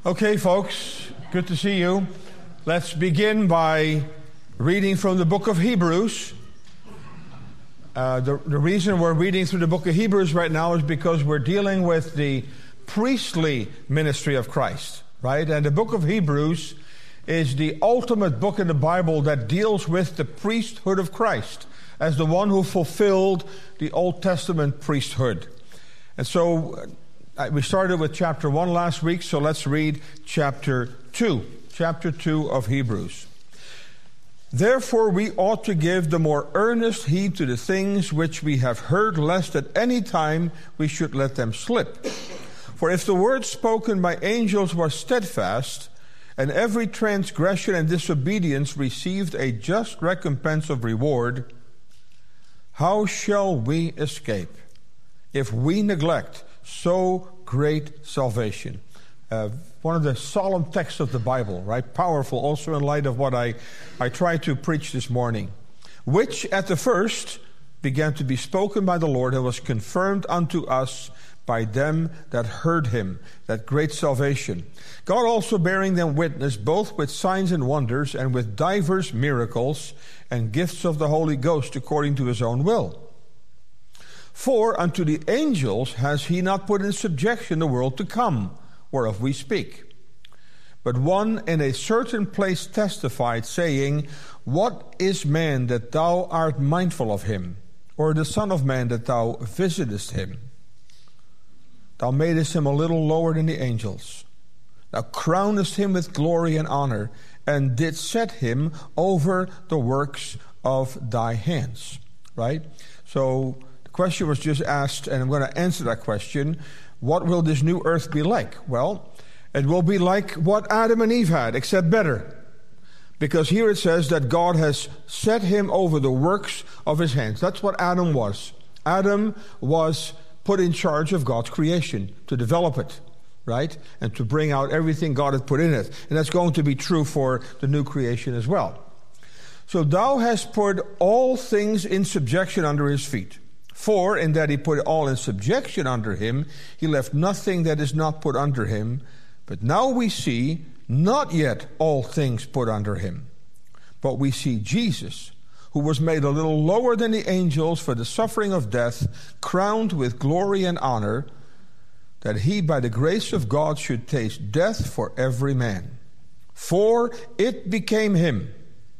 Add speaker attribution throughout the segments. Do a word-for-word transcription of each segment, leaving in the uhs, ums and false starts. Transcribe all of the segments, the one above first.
Speaker 1: Okay, folks, good to see you. Let's begin by reading from the book of Hebrews. Uh, the, the reason we're reading through the book of Hebrews right now is because we're dealing with the priestly ministry of Christ, right? And the book of Hebrews is the ultimate book in the Bible that deals with the priesthood of Christ as the one who fulfilled the Old Testament priesthood. And so uh, we started with chapter one last week, so let's read chapter two. Chapter two of Hebrews. Therefore we ought to give the more earnest heed to the things which we have heard, lest at any time we should let them slip. For if the word spoken by angels was steadfast, and every transgression and disobedience received a just recompense of reward, how shall we escape if we neglect so great salvation? Uh, one of the solemn texts of the Bible, right? Powerful also in light of what I, I tried to preach this morning. Which at the first began to be spoken by the Lord and was confirmed unto us by them that heard him, that great salvation. God also bearing them witness, both with signs and wonders, and with divers miracles, and gifts of the Holy Ghost according to his own will. For unto the angels has he not put in subjection the world to come, whereof we speak. But one in a certain place testified, saying, What is man that thou art mindful of him, or the Son of Man that thou visitest him? Thou madest him a little lower than the angels. Thou crownest him with glory and honor, and didst set him over the works of thy hands. Right? So the question was just asked, and I'm going to answer that question. What will this new earth be like? Well, it will be like what Adam and Eve had, except better. Because here it says that God has set him over the works of his hands. That's what Adam was. Adam was put in charge of God's creation, to develop it, right? And to bring out everything God had put in it. And that's going to be true for the new creation as well. So thou hast put all things in subjection under his feet. For in that he put all in subjection under him, he left nothing that is not put under him. But now we see not yet all things put under him. But we see Jesus, who was made a little lower than the angels for the suffering of death, crowned with glory and honor, that he by the grace of God should taste death for every man. For it became him,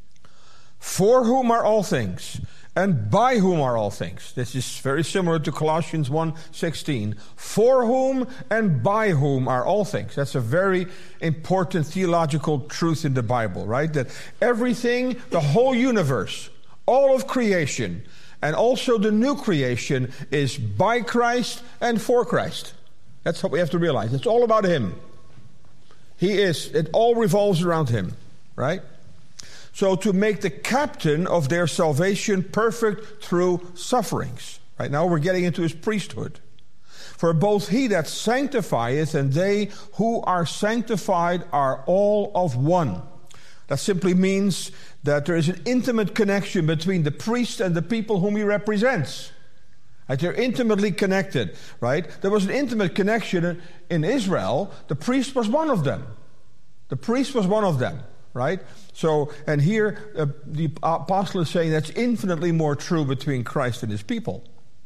Speaker 1: for whom are all things, and by whom are all things. This is very similar to Colossians one sixteen. For whom and by whom are all things. That's a very important theological truth in the Bible, right? That everything, the whole universe, all of creation, and also the new creation is by Christ and for Christ. That's what we have to realize. It's all about him. He is, it all revolves around him, right? So to make the captain of their salvation perfect through sufferings. Right now we're getting into his priesthood. For both he that sanctifieth and they who are sanctified are all of one. That simply means that there is an intimate connection between the priest and the people whom he represents. Right? They're intimately connected, right? There was an intimate connection in Israel. The priest was one of them. The priest was one of them. Right? So, and here uh, the apostle is saying that's infinitely more true between Christ and his people.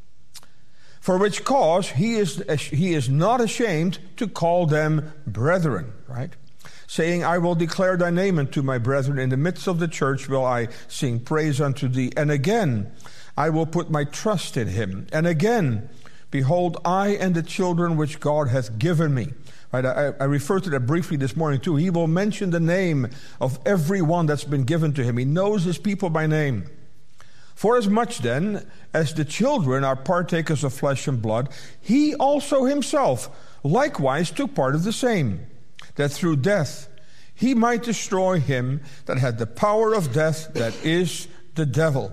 Speaker 1: For which cause he is he is not ashamed to call them brethren, right? Saying, I will declare thy name unto my brethren, in the midst of the church will I sing praise unto thee. And again, I will put my trust in him. And again, behold, I and the children which God hath given me. Right, I, I referred to that briefly this morning too. He will mention the name of every one that's been given to him. He knows his people by name. For as much then as the children are partakers of flesh and blood, he also himself likewise took part of the same, that through death he might destroy him that had the power of death, that is the devil,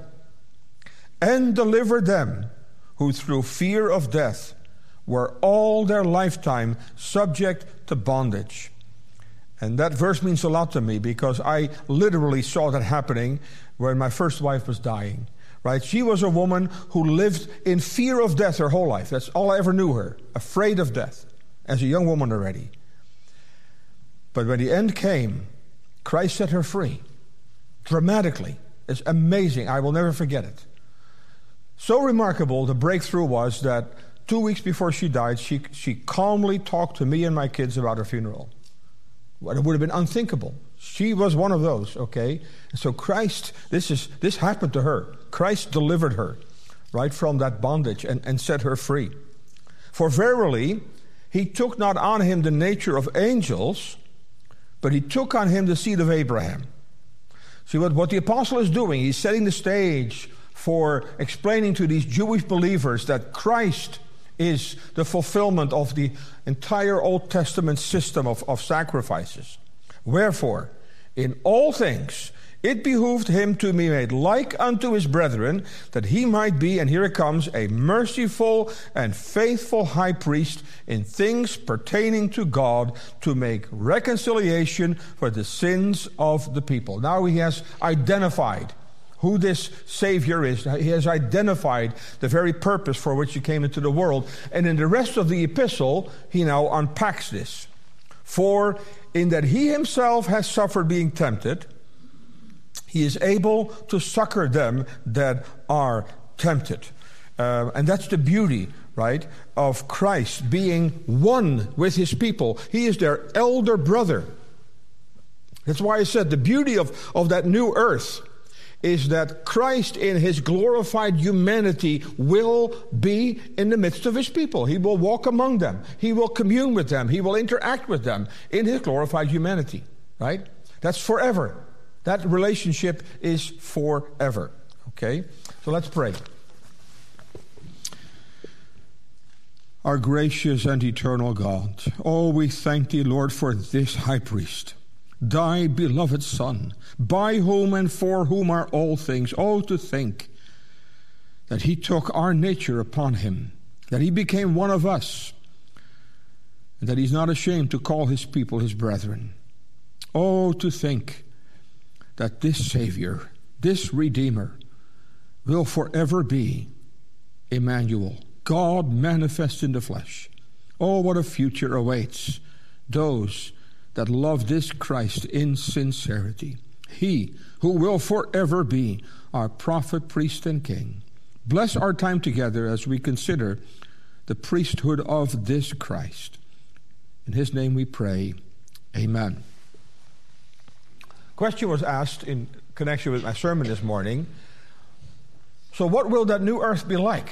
Speaker 1: and deliver them who through fear of death were all their lifetime subject to bondage. And that verse means a lot to me because I literally saw that happening when my first wife was dying. Right? She was a woman who lived in fear of death her whole life. That's all I ever knew her. Afraid of death as a young woman already. But when the end came, Christ set her free. Dramatically. It's amazing. I will never forget it. So remarkable, the breakthrough was that two weeks before she died, she, she calmly talked to me and my kids about her funeral. Well, it would have been unthinkable. She was one of those, okay? And so Christ, this is this happened to her. Christ delivered her, right, from that bondage and, and set her free. For verily, he took not on him the nature of angels, but he took on him the seed of Abraham. See, what, what the apostle is doing, he's setting the stage for explaining to these Jewish believers that Christ is the fulfillment of the entire Old Testament system of, of sacrifices. Wherefore, in all things, it behooved him to be made like unto his brethren, that he might be, and here it comes, a merciful and faithful high priest in things pertaining to God, to make reconciliation for the sins of the people. Now he has identified who this Savior is. He has identified the very purpose for which he came into the world. And in the rest of the epistle, he now unpacks this. For in that he himself has suffered being tempted, he is able to succor them that are tempted. Uh, and that's the beauty, right, of Christ being one with his people. He is their elder brother. That's why I said the beauty of, of that new earth is that Christ in his glorified humanity will be in the midst of his people. He will walk among them. He will commune with them. He will interact with them in his glorified humanity, right? That's forever. That relationship is forever, okay? So let's pray. Our gracious and eternal God, oh, we thank thee, Lord, for this high priest, thy beloved Son, by whom and for whom are all things. Oh, to think that he took our nature upon him, that he became one of us, and that he's not ashamed to call his people his brethren. Oh, to think that this Savior, this Redeemer, will forever be Emmanuel, God manifest in the flesh. Oh, what a future awaits those that love this Christ in sincerity. He who will forever be our prophet, priest, and king. Bless our time together as we consider the priesthood of this Christ. In his name we pray. Amen. Question was asked in connection with my sermon this morning. So what will that new earth be like?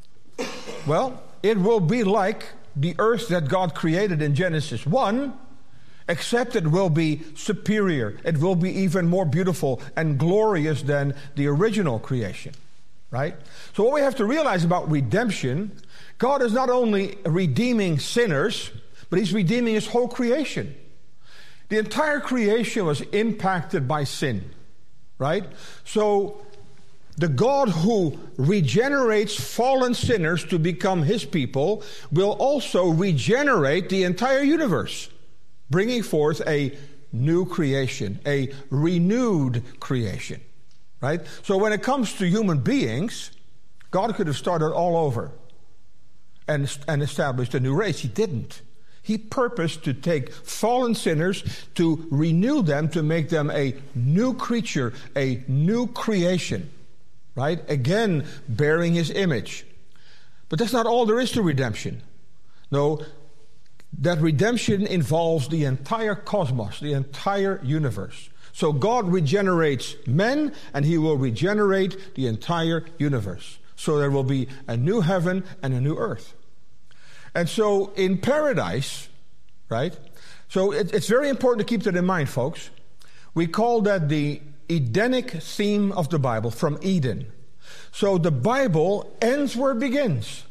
Speaker 1: Well, it will be like the earth that God created in Genesis one, except it will be superior. It will be even more beautiful and glorious than the original creation, right? So what we have to realize about redemption, God is not only redeeming sinners, but he's redeeming his whole creation. The entire creation was impacted by sin, right? So the God who regenerates fallen sinners to become his people will also regenerate the entire universe, bringing forth a new creation, a renewed creation, right? So when it comes to human beings, God could have started all over and, and established a new race. He didn't. He purposed to take fallen sinners, to renew them, to make them a new creature, a new creation, right? Again, bearing his image. But that's not all there is to redemption. No, that redemption involves the entire cosmos, the entire universe. So God regenerates men, and he will regenerate the entire universe. So there will be a new heaven and a new earth. And so in paradise, right? So it, it's very important to keep that in mind, folks. We call that the Edenic theme of the Bible, from Eden. So the Bible ends where it begins.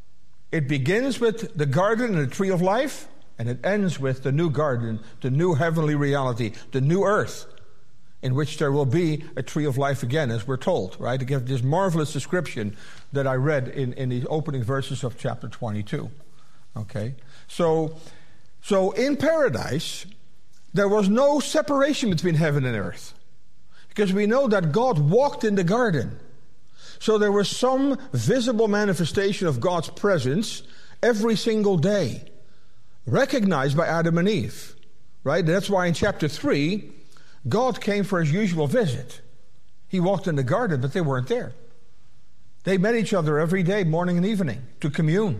Speaker 1: It begins with the garden and the tree of life, and it ends with the new garden, the new heavenly reality, the new earth, in which there will be a tree of life again, as we're told, right? To give this marvelous description that I read in, in the opening verses of chapter twenty-two. Okay? So, so in paradise, there was no separation between heaven and earth, because we know that God walked in the garden. So there was some visible manifestation of God's presence every single day, recognized by Adam and Eve, right? That's why in chapter three, God came for his usual visit. He walked in the garden, but they weren't there. They met each other every day, morning and evening, to commune.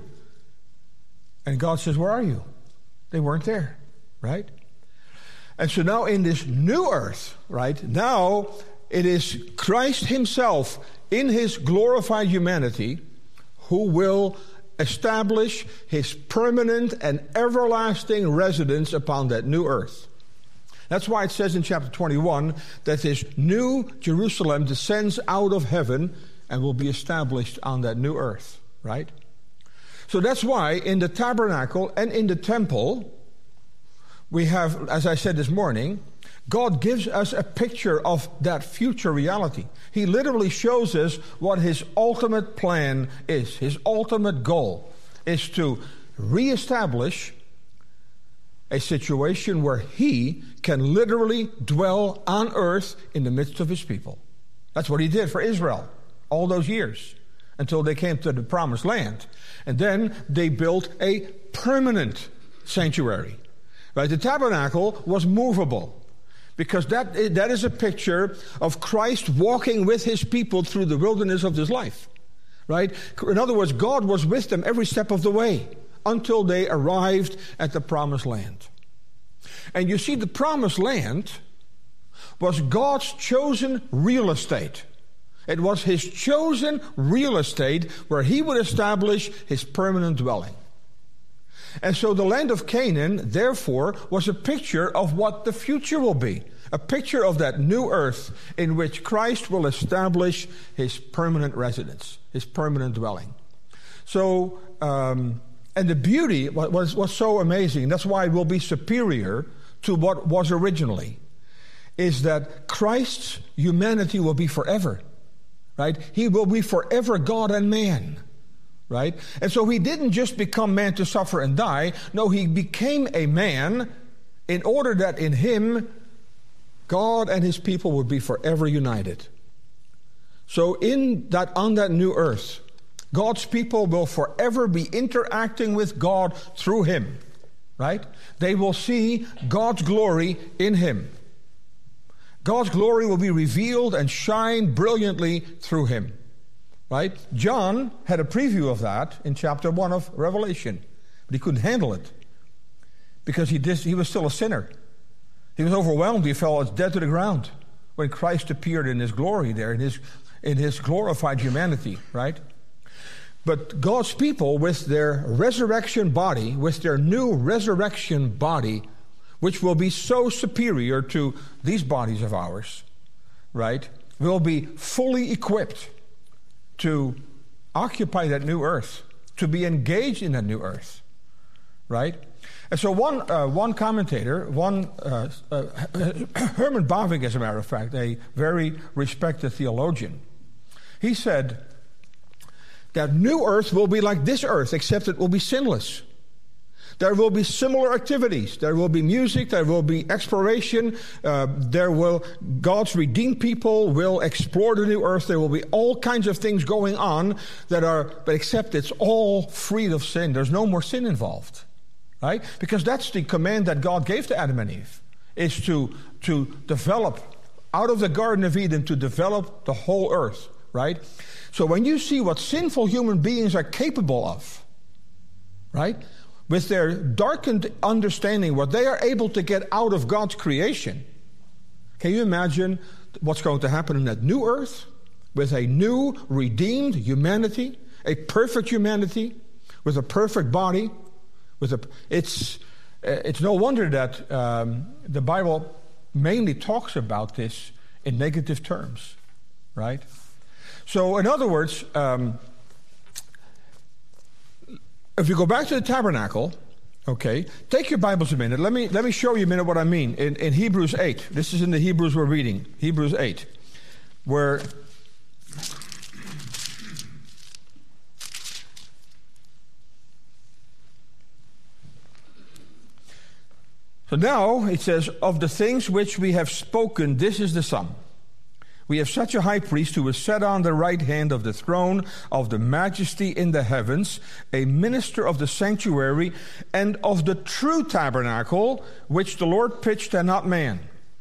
Speaker 1: And God says, where are you? They weren't there, right? And so now in this new earth, right, now it is Christ himself in his glorified humanity who will establish his permanent and everlasting residence upon that new earth. That's why it says in chapter twenty-one that this new Jerusalem descends out of heaven and will be established on that new earth, right? So that's why in the tabernacle and in the temple, we have, as I said this morning, God gives us a picture of that future reality. He literally shows us what his ultimate plan is. His ultimate goal is to reestablish a situation where he can literally dwell on earth in the midst of his people. That's what he did for Israel all those years until they came to the promised land. And then they built a permanent sanctuary. Right? The tabernacle was movable because that, that is a picture of Christ walking with his people through the wilderness of this life. Right? In other words, God was with them every step of the way until they arrived at the promised land. And you see, the promised land was God's chosen real estate. It was his chosen real estate where he would establish his permanent dwelling. And so the land of Canaan, therefore, was a picture of what the future will be. A picture of that new earth in which Christ will establish his permanent residence, his permanent dwelling. So, um, and the beauty was, was so amazing. That's why it will be superior to what was originally, is that Christ's humanity will be forever. Right? He will be forever God and man. Right? And so he didn't just become man to suffer and die. No, he became a man in order that in him, God and his people would be forever united. So in that, on that new earth, God's people will forever be interacting with God through him. Right? They will see God's glory in him. God's glory will be revealed and shine brilliantly through him. Right? John had a preview of that in chapter one of Revelation, but he couldn't handle it because he, did, he was still a sinner. He was overwhelmed. He fell as dead to the ground when Christ appeared in his glory there, in his, in his glorified humanity, right? But God's people, with their resurrection body, with their new resurrection body, which will be so superior to these bodies of ours, right, will be fully equipped to occupy that new earth, to be engaged in that new earth, right? And so one uh, one commentator, one uh, uh, Herman Bavinck, as a matter of fact, a very respected theologian, he said that new earth will be like this earth, except it will be sinless. There will be similar activities. There will be music. There will be exploration. Uh, there will God's redeemed people will explore the new earth. There will be all kinds of things going on that are, but except it's all freed of sin. There's no more sin involved, right? Because that's the command that God gave to Adam and Eve, is to to develop out of the Garden of Eden, to develop the whole earth, right? So when you see what sinful human beings are capable of, right? With their darkened understanding, what they are able to get out of God's creation, can you imagine what's going to happen in that new earth with a new redeemed humanity, a perfect humanity, with a perfect body? With a, it's, it's no wonder that um, the Bible mainly talks about this in negative terms, right? So in other words, um, if you go back to the tabernacle, okay, take your Bibles a minute. Let me let me show you a minute what I mean. In, in Hebrews eight, this is in the Hebrews we're reading, Hebrews eight, where so now it says, of the things which we have spoken, this is the sum. We have such a high priest who is set on the right hand of the throne of the majesty in the heavens, a minister of the sanctuary and of the true tabernacle, which the Lord pitched and not man.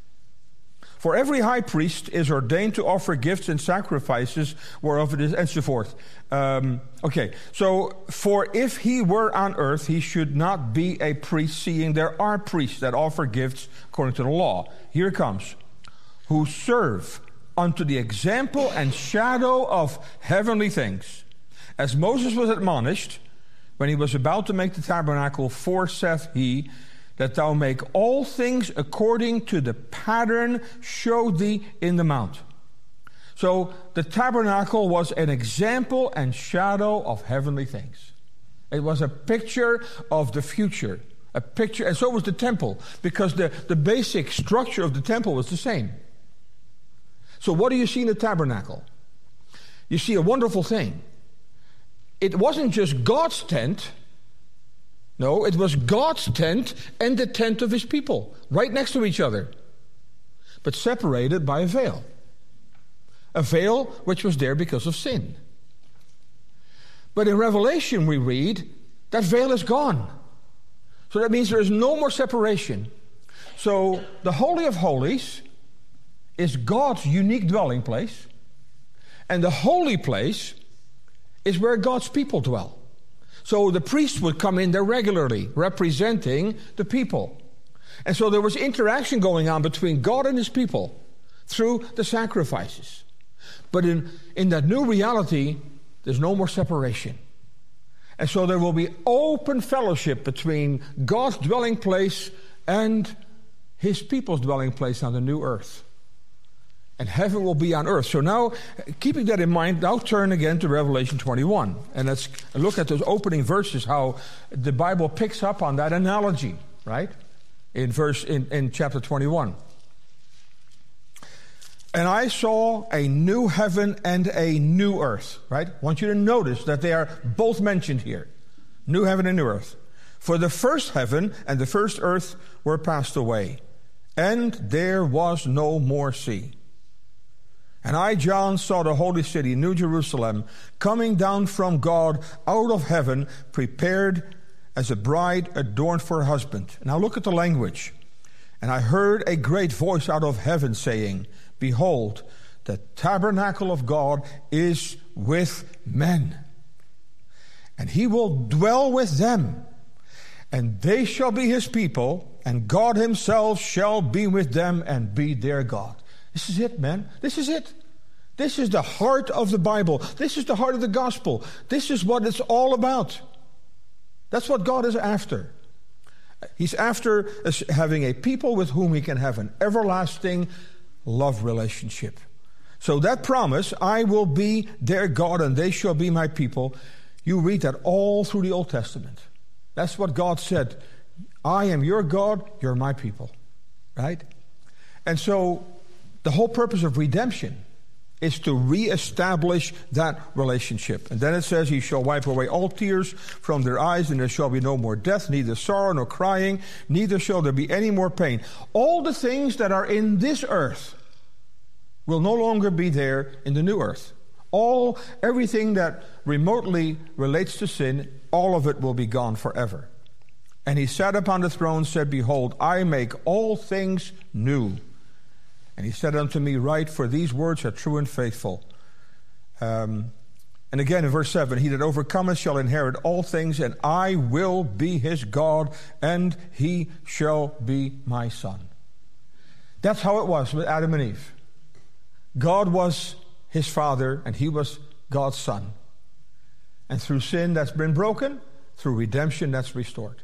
Speaker 1: For every high priest is ordained to offer gifts and sacrifices, whereof it is, and so forth. Um, okay, so for if he were on earth, he should not be a priest, seeing there are priests that offer gifts according to the law. Here it comes. Who serve unto the example and shadow of heavenly things. As Moses was admonished, when he was about to make the tabernacle, for saith he, that thou make all things according to the pattern showed thee in the mount. So the tabernacle was an example and shadow of heavenly things. It was a picture of the future. A picture, and so was the temple, because the, the basic structure of the temple was the same. So what do you see in the tabernacle? You see a wonderful thing. It wasn't just God's tent. No, it was God's tent and the tent of his people, right next to each other, but separated by a veil. A veil which was there because of sin. But in Revelation we read, that veil is gone. So that means there is no more separation. So the Holy of Holies is God's unique dwelling place, and the holy place is where God's people dwell. So the priest would come in there regularly, representing the people. And so there was interaction going on between God and his people through the sacrifices. But in, in that new reality, there's no more separation. And so there will be open fellowship between God's dwelling place and his people's dwelling place on the new earth. And heaven will be on earth. So now, keeping that in mind, now turn again to Revelation twenty-one. And let's look at those opening verses, how the Bible picks up on that analogy, right? In verse in, in chapter twenty-one. And I saw a new heaven and a new earth, right? I want you to notice that they are both mentioned here. New heaven and new earth. For the first heaven and the first earth were passed away, and there was no more sea. And I, John, saw the holy city, New Jerusalem, coming down from God out of heaven, prepared as a bride adorned for her husband. Now look at the language. And I heard a great voice out of heaven saying, Behold, the tabernacle of God is with men, and he will dwell with them, and they shall be his people, and God himself shall be with them and be their God. This is it, man. This is it. This is the heart of the Bible. This is the heart of the gospel. This is what it's all about. That's what God is after. He's after us having a people with whom he can have an everlasting love relationship. So that promise, I will be their God and they shall be my people, you read that all through the Old Testament. That's what God said. I am your God, you're my people. Right? And so the whole purpose of redemption is to reestablish that relationship. And then it says, he shall wipe away all tears from their eyes, and there shall be no more death, neither sorrow nor crying, neither shall there be any more pain. All the things that are in this earth will no longer be there in the new earth. All, everything that remotely relates to sin, all of it will be gone forever. And he sat upon the throne and said, Behold, I make all things new. And he said unto me, Write, for these words are true and faithful. Um, and again in verse seven, He that overcometh shall inherit all things, and I will be his God, and he shall be my son. That's how it was with Adam and Eve. God was his father, and he was God's son. And through sin that's been broken, through redemption that's restored.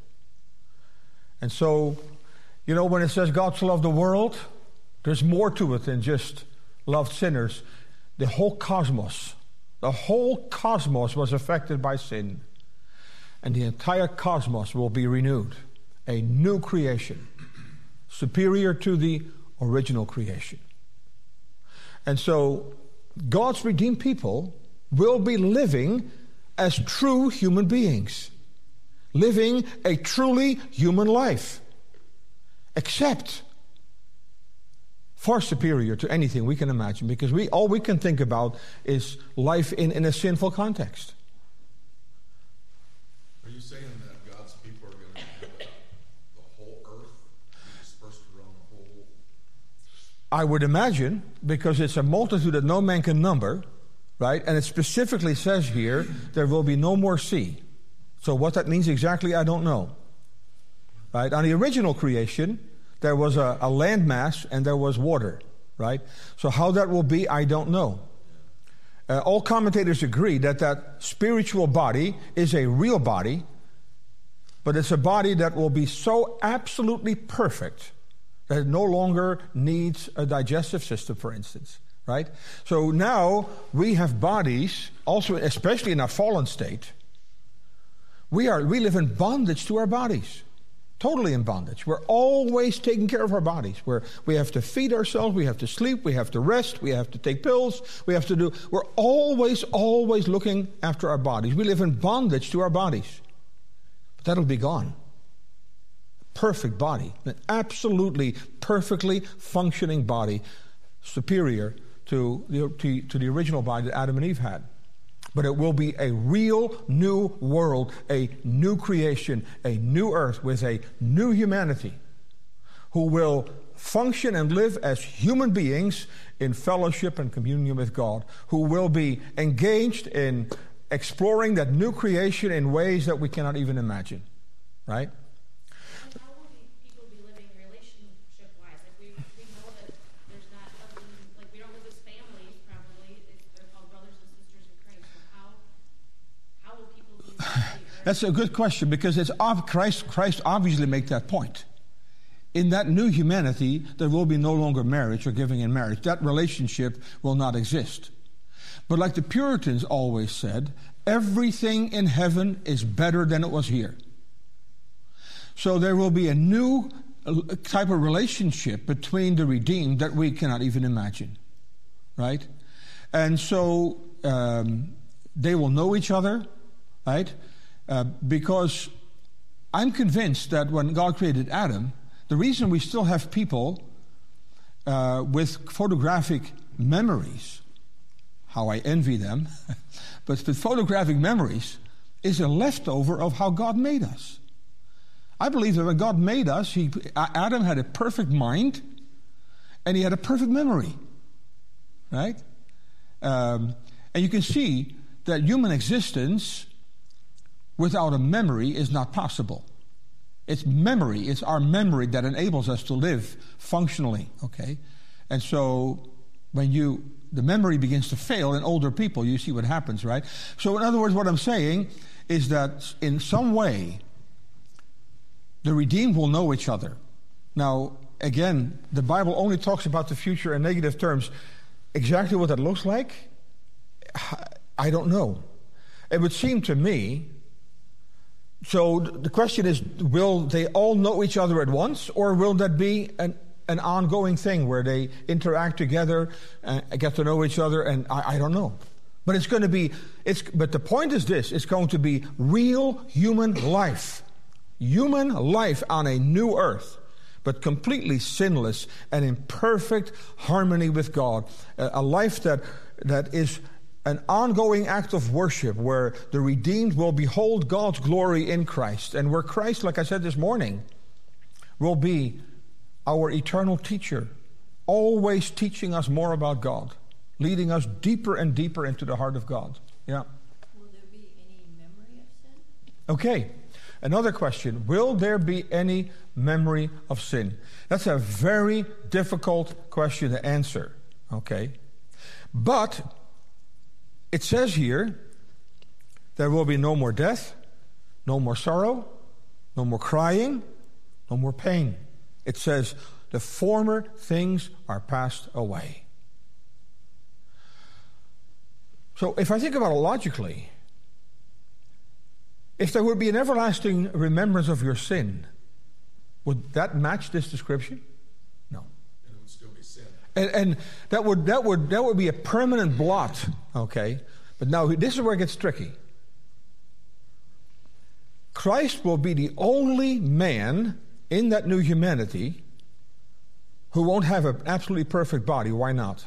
Speaker 1: And so, you know, when it says God so loved the world, there's more to it than just loved sinners. The whole cosmos, the whole cosmos was affected by sin. And the entire cosmos will be renewed. A new creation, superior to the original creation. And so, God's redeemed people will be living as true human beings. Living a truly human life. Except far superior to anything we can imagine, because we all we can think about is life in, in a sinful context.
Speaker 2: Are you saying that God's people are going to have the whole earth dispersed around the whole?
Speaker 1: I would imagine, because it's a multitude that no man can number, right? And it specifically says here, there will be no more sea. So what that means exactly, I don't know. Right? On the original creation, there was a, a land mass and there was water, right? So how that will be, I don't know. Uh, all commentators agree that that spiritual body is a real body, but it's a body that will be so absolutely perfect that it no longer needs a digestive system, for instance, right? So now we have bodies, also especially in our fallen state, we are we live in bondage to our bodies. Totally in bondage. We're always taking care of our bodies. We're, we have to feed ourselves, we have to sleep, we have to rest, we have to take pills, we have to do... We're always, always looking after our bodies. We live in bondage to our bodies. But that'll be gone. Perfect body. An absolutely, perfectly functioning body, superior to the, to, to the original body that Adam and Eve had. But it will be a real new world, a new creation, a new earth with a new humanity who will function and live as human beings in fellowship and communion with God, who will be engaged in exploring that new creation in ways that we cannot even imagine, right?
Speaker 3: And how will people be living relationship-wise? Like we, we know that there's not, other, like we don't live as families, probably. They're called brothers and sisters in Christ. So how, how will people be living?
Speaker 1: That's a good question, because it's Christ, Christ obviously make that point. In that new humanity, there will be no longer marriage or giving in marriage. That relationship will not exist. But like the Puritans always said, everything in heaven is better than it was here. So there will be a new type of relationship between the redeemed that we cannot even imagine, right? And so um, they will know each other, right? Uh, because I'm convinced that when God created Adam, the reason we still have people uh, with photographic memories, how I envy them, but with photographic memories is a leftover of how God made us. I believe that when God made us, he, Adam had a perfect mind and he had a perfect memory, right? Um, and you can see that human existence without a memory is not possible. It's memory, it's our memory that enables us to live functionally, okay? And so when you, the memory begins to fail in older people, you see what happens, right? So in other words, what I'm saying is that in some way, the redeemed will know each other. Now, again, the Bible only talks about the future in negative terms. Exactly what that looks like, I don't know. It would seem to me, so the question is, will they all know each other at once, or will that be an, an ongoing thing where they interact together and get to know each other? And I, I don't know. But it's going to be, it's, but the point is this, it's going to be real human life. Human life on a new earth, but completely sinless and in perfect harmony with God. A, a life that that is an ongoing act of worship where the redeemed will behold God's glory in Christ, and where Christ, like I said this morning, will be our eternal teacher, always teaching us more about God, leading us deeper and deeper into the heart of God. Yeah.
Speaker 4: Will there be any memory of sin?
Speaker 1: Okay. Another question, will there be any memory of sin? That's a very difficult question to answer, okay? But it says here, there will be no more death, no more sorrow, no more crying, no more pain. It says, the former things are passed away. So if I think about it logically, if there would be an everlasting remembrance of your sin, would that match this description? No.
Speaker 2: And it would still be sin.
Speaker 1: And, and that would that would that would be a permanent blot. Okay, but now this is where it gets tricky. Christ will be the only man in that new humanity who won't have an absolutely perfect body. Why not?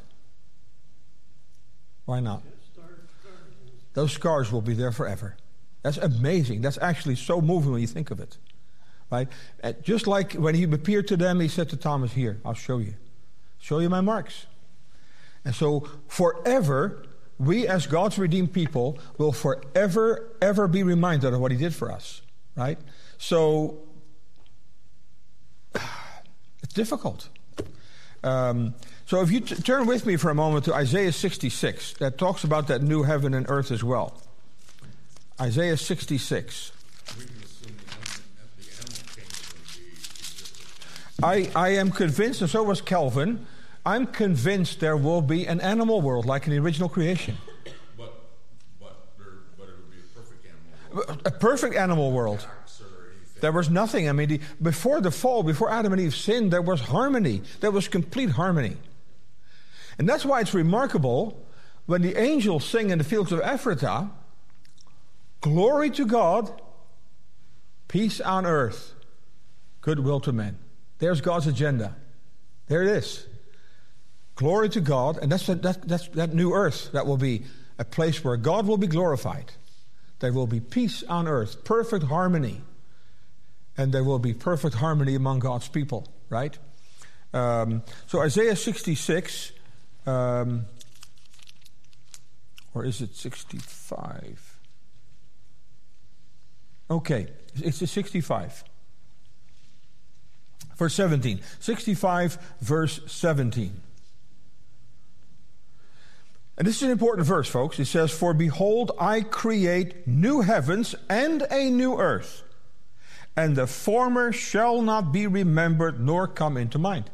Speaker 1: Why not? Those scars will be there forever. That's amazing. That's actually so moving when you think of it. Right? And just like when he appeared to them, he said to Thomas, here, I'll show you. Show you my marks. And so forever, we as God's redeemed people will forever, ever be reminded of what he did for us. Right? So, it's difficult. Um, so if you t- turn with me for a moment to Isaiah sixty-six, that talks about that new heaven and earth as well. Isaiah sixty-six.
Speaker 2: We can assume the animal, the animal kingdom would be existent.
Speaker 1: I, I am convinced, and so was Calvin, I'm convinced there will be an animal world like in the original creation.
Speaker 2: But but there, but it would be a perfect animal world.
Speaker 1: A perfect animal world.
Speaker 2: Tax or anything.
Speaker 1: There was nothing. I mean, the, before the fall, before Adam and Eve sinned, there was harmony. There was complete harmony. And that's why it's remarkable when the angels sing in the fields of Ephrathah, glory to God, peace on earth, goodwill to men. There's God's agenda. There it is. Glory to God, and that's that, that, that's that new earth that will be a place where God will be glorified. There will be peace on earth, perfect harmony. And there will be perfect harmony among God's people, right? Um, so Isaiah sixty-six, um, or is it sixty-five? Okay, it's a sixty-five. Verse seventeen. sixty-five, verse seventeen. And this is an important verse, folks. It says, for behold, I create new heavens and a new earth, and the former shall not be remembered nor come into mind.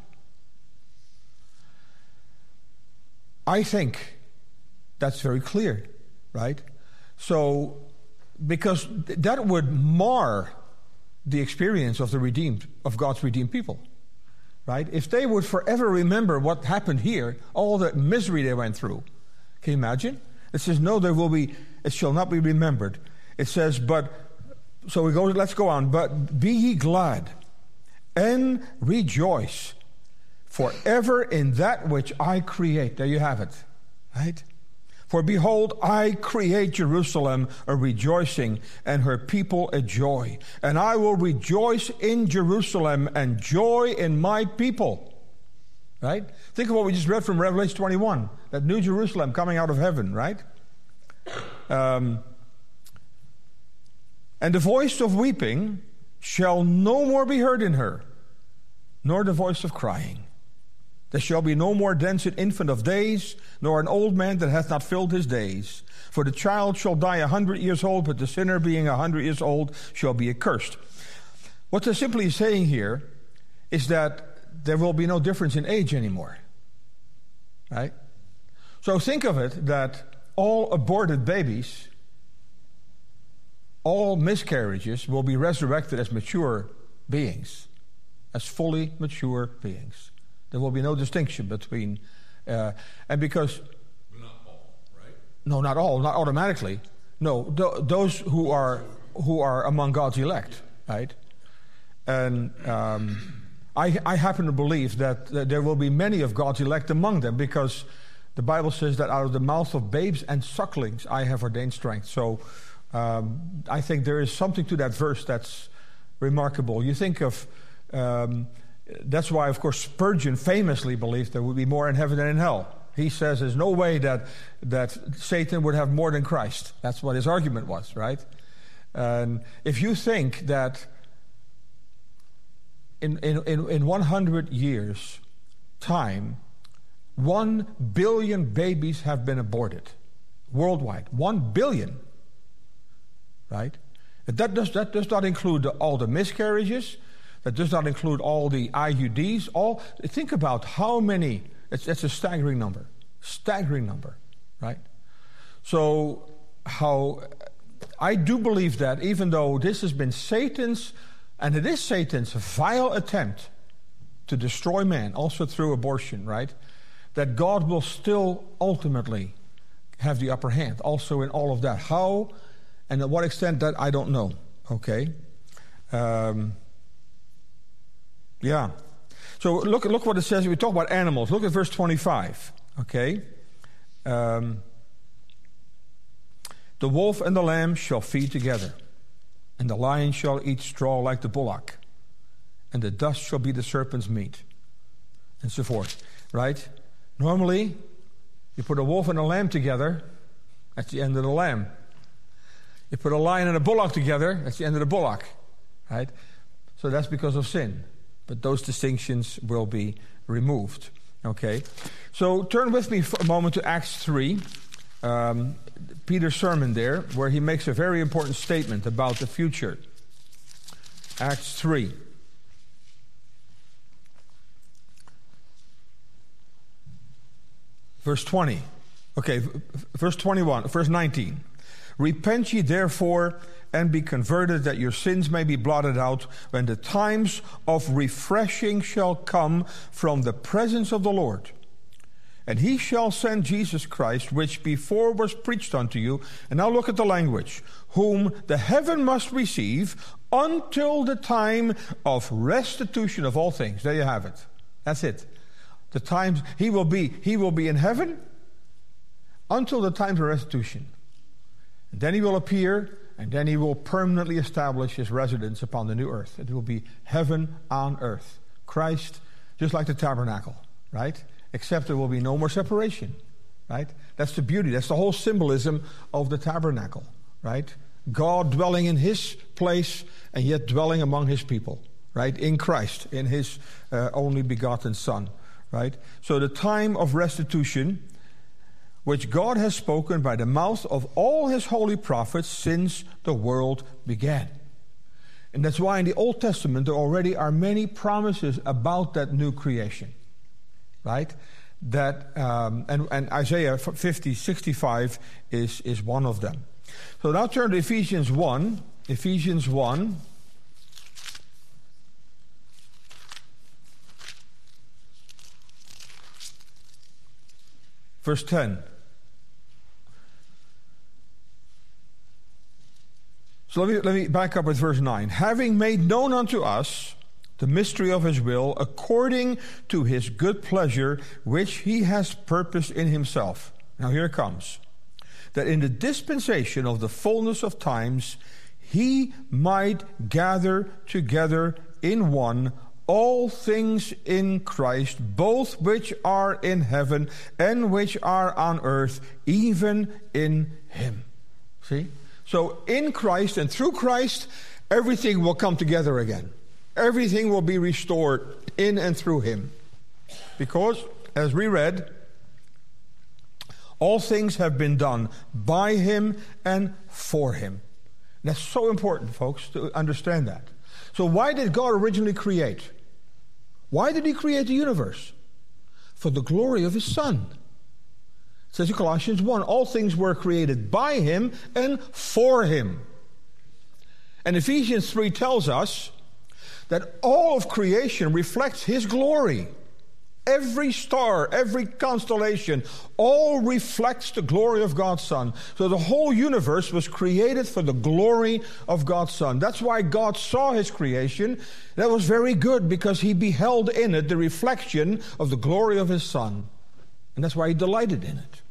Speaker 1: I think that's very clear, right? So, because that would mar the experience of the redeemed, of God's redeemed people, right? If they would forever remember what happened here, all the misery they went through. Can you imagine? It says, no, there will be, it shall not be remembered. It says, but, so we go, let's go on. But be ye glad and rejoice forever in that which I create. There you have it, right? For behold, I create Jerusalem a rejoicing, and her people a joy. And I will rejoice in Jerusalem and joy in my people. Right? Think of what we just read from Revelation twenty-one. That new Jerusalem coming out of heaven, right? Um, and the voice of weeping shall no more be heard in her, nor the voice of crying. There shall be no more dancing infant of days, nor an old man that hath not filled his days. For the child shall die a hundred years old, but the sinner being a hundred years old shall be accursed. What they're simply saying here is that there will be no difference in age anymore. Right? So think of it that all aborted babies, all miscarriages will be resurrected as mature beings, as fully mature beings. There will be no distinction between, uh, and because...
Speaker 2: But not all, right?
Speaker 1: No, not all, not automatically. No, th- those who are who are among God's elect, right? And um, I, I happen to believe that, that there will be many of God's elect among them, because the Bible says that out of the mouth of babes and sucklings I have ordained strength. So um, I think there is something to that verse that's remarkable. You think of... Um, That's why, of course, Spurgeon famously believed there would be more in heaven than in hell. He says there's no way that that Satan would have more than Christ. That's what his argument was, right? And if you think that in in, in, in one hundred years' time, one billion babies have been aborted worldwide. One billion, right? That does, that does not include the, all the miscarriages. That does not include all the I U Ds. All think about how many. It's, it's a staggering number. Staggering number, right? So, how I do believe that even though this has been Satan's, and it is Satan's vile attempt to destroy man, also through abortion, right? That God will still ultimately have the upper hand, also in all of that. How and at what extent, that I don't know. Okay. Um, Yeah. So look, look what it says. We talk about animals. Look at verse twenty-five. Okay. Um, the wolf and the lamb shall feed together, and the lion shall eat straw like the bullock, and the dust shall be the serpent's meat, and so forth. Right? Normally, you put a wolf and a lamb together, that's the end of the lamb. You put a lion and a bullock together, that's the end of the bullock. Right? So that's because of sin. But those distinctions will be removed. Okay? So turn with me for a moment to Acts three. Um, Peter's sermon there, where he makes a very important statement about the future. Acts three. Verse twenty. Okay, verse twenty-one, verse nineteen. Repent ye therefore and be converted, that your sins may be blotted out, when the times of refreshing shall come from the presence of the Lord. And he shall send Jesus Christ, which before was preached unto you. And now look at the language. Whom the heaven must receive until the time of restitution of all things. There you have it. That's it. The times he will be, he will be in heaven until the times of restitution. And then he will appear, and then he will permanently establish his residence upon the new earth. It will be heaven on earth. Christ, just like the tabernacle, right? Except there will be no more separation, right? That's the beauty. That's the whole symbolism of the tabernacle, right? God dwelling in his place and yet dwelling among his people, right? In Christ, in his uh, only begotten Son, right? So the time of restitution, which God has spoken by the mouth of all his holy prophets since the world began. And that's why in the Old Testament there already are many promises about that new creation. Right? That um, and, and Isaiah fifty, sixty-five is, is one of them. So now turn to Ephesians one. Ephesians one. Verse ten. So let me, let me back up with verse nine. Having made known unto us the mystery of his will, according to his good pleasure, which he has purposed in himself. Now here it comes. That in the dispensation of the fullness of times, he might gather together in one all things in Christ, both which are in heaven and which are on earth, even in him. See? So in Christ and through Christ, everything will come together again. Everything will be restored in and through him. Because, as we read, all things have been done by him and for him. And that's so important, folks, to understand that. So why did God originally create? Why did he create the universe? For the glory of his Son. It says in Colossians one, all things were created by him and for him. And Ephesians three tells us that all of creation reflects his glory. Every star, every constellation, all reflects the glory of God's Son. So the whole universe was created for the glory of God's Son. That's why God saw his creation. That was very good, because he beheld in it the reflection of the glory of his Son. And that's why he delighted in it.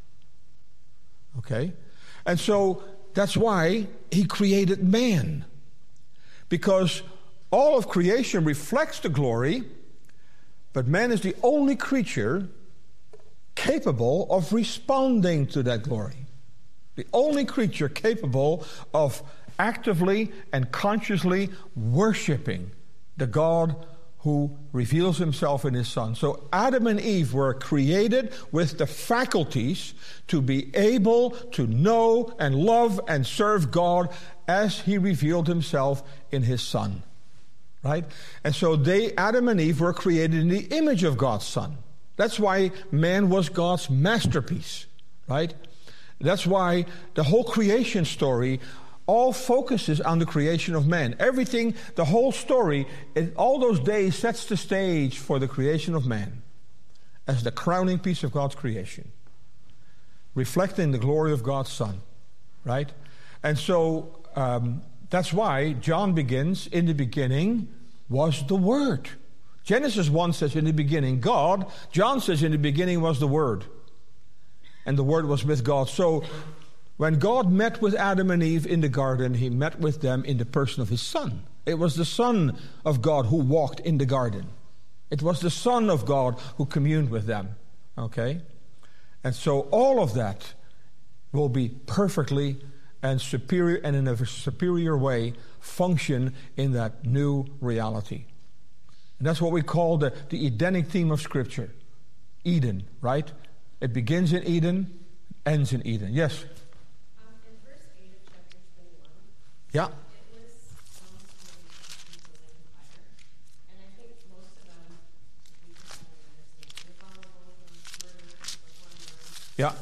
Speaker 1: Okay? And so that's why he created man. Because all of creation reflects the glory, but man is the only creature capable of responding to that glory. The only creature capable of actively and consciously worshiping the God who reveals himself in his Son. So Adam and Eve were created with the faculties to be able to know and love and serve God as he revealed himself in his Son. Right? And so they, Adam and Eve, were created in the image of God's Son. That's why man was God's masterpiece. Right? That's why the whole creation story all focuses on the creation of man. Everything, the whole story, in all those days sets the stage for the creation of man as the crowning piece of God's creation, reflecting the glory of God's Son. Right? And so Um, that's why John begins, in the beginning was the Word. Genesis one says in the beginning, God, John says in the beginning was the Word. And the Word was with God. So when God met with Adam and Eve in the garden, he met with them in the person of his Son. It was the Son of God who walked in the garden. It was the Son of God who communed with them. Okay? And so all of that will be perfectly and superior and in a superior way function in that new reality. And that's what we call the, the Edenic theme of Scripture. Eden, right? It begins in Eden, ends in Eden. Yes?
Speaker 3: Um, in verse eight of chapter twenty-one,
Speaker 1: Yeah.
Speaker 3: it lists some of the lake of fire. And I think most of them, we can probably understand. The vulnerable, the murder, the wonder,
Speaker 1: Yeah.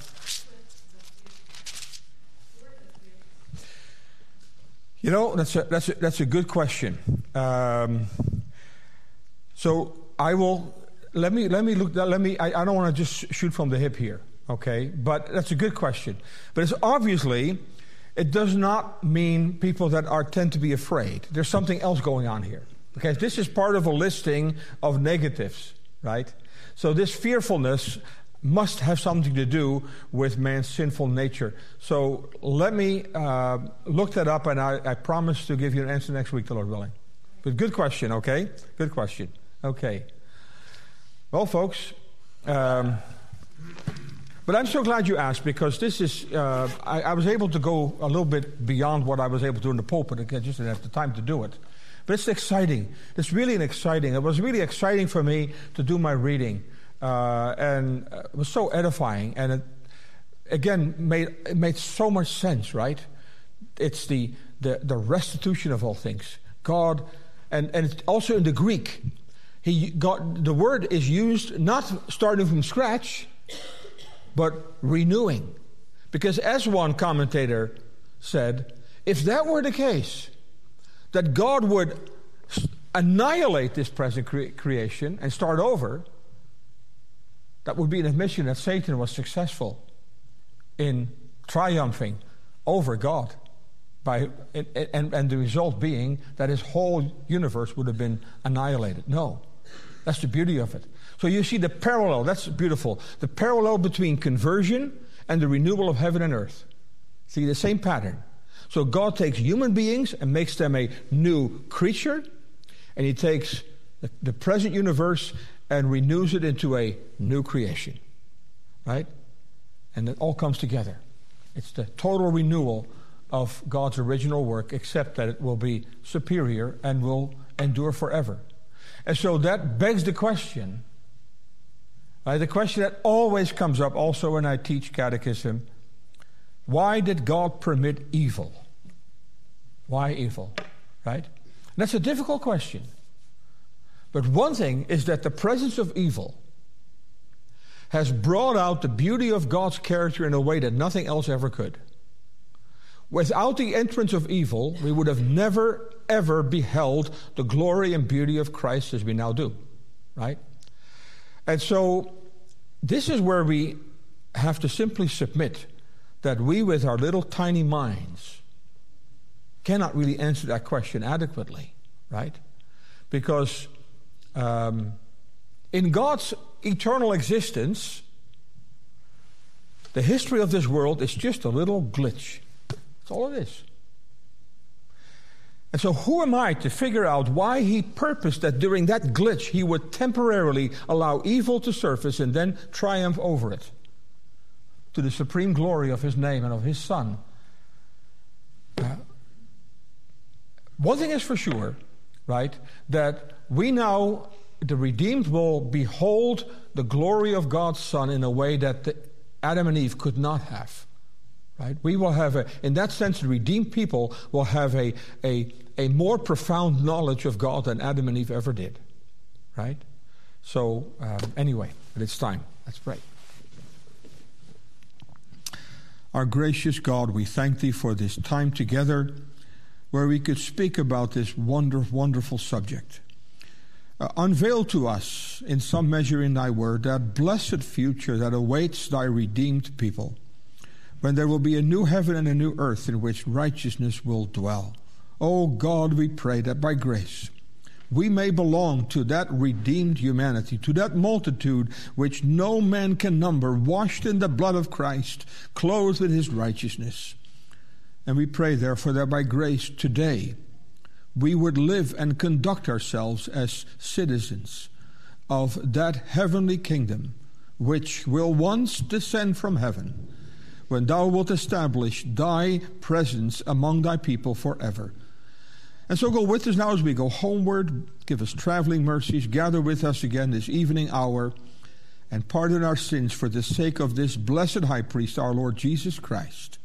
Speaker 1: You know, that's a, that's a, that's a good question. Um, so I will let me let me look. Let me. I, I don't want to just shoot from the hip here, okay? But that's a good question. But it's obviously it does not mean people that are tend to be afraid. There's something else going on here. Okay, this is part of a listing of negatives, right? So this fearfulness must have something to do with man's sinful nature. So let me uh, look that up, and I, I promise to give you an answer next week, the Lord willing. But good question, okay? Good question. Okay. Well, folks, um, but I'm so glad you asked, because this is, uh, I, I was able to go a little bit beyond what I was able to do in the pulpit. I just didn't have the time to do it. But it's exciting. It's really an exciting. It was really exciting for me to do my reading. Uh, and it was so edifying, and it again made it made so much sense, right? It's the the, the restitution of all things. God, and, and it's also in the Greek, he got the word is used not starting from scratch, but renewing. Because as one commentator said, if that were the case, that God would annihilate this present cre- creation and start over, that would be an admission that Satan was successful in triumphing over God, by and, and the result being that his whole universe would have been annihilated. No, that's the beauty of it. So you see the parallel, that's beautiful, the parallel between conversion and the renewal of heaven and earth. See the same pattern. So God takes human beings and makes them a new creature, and he takes the, the present universe and renews it into a new creation, right? And it all comes together. It's the total renewal of God's original work, except that it will be superior and will endure forever. And so that begs the question, right? The question that always comes up also when I teach catechism: why did God permit evil? Why evil, right? And that's a difficult question. But one thing is that the presence of evil has brought out the beauty of God's character in a way that nothing else ever could. Without the entrance of evil, we would have never, ever beheld the glory and beauty of Christ as we now do, right? And so this is where we have to simply submit that we, with our little tiny minds, cannot really answer that question adequately, right? Because Um, in God's eternal existence, the history of this world is just a little glitch. That's all it is. And so who am I to figure out why he purposed that during that glitch he would temporarily allow evil to surface and then triumph over it to the supreme glory of his name and of his Son? Uh, one thing is for sure, right, that we now, the redeemed, will behold the glory of God's Son in a way that the Adam and Eve could not have, right? We will have, a, in that sense, the redeemed people will have a, a, a more profound knowledge of God than Adam and Eve ever did, right? So, um, anyway, but it's time. Let's pray. Our gracious God, we thank thee for this time together where we could speak about this wonder, wonderful subject. Uh, unveil to us, in some measure in thy word, that blessed future that awaits thy redeemed people, when there will be a new heaven and a new earth in which righteousness will dwell. Oh God, we pray that by grace we may belong to that redeemed humanity, to that multitude which no man can number, washed in the blood of Christ, clothed with his righteousness. And we pray, therefore, that by grace today we would live and conduct ourselves as citizens of that heavenly kingdom, which will once descend from heaven, when thou wilt establish thy presence among thy people forever. And so go with us now as we go homeward. Give us traveling mercies. Gather with us again this evening hour, and pardon our sins for the sake of this blessed high priest, our Lord Jesus Christ.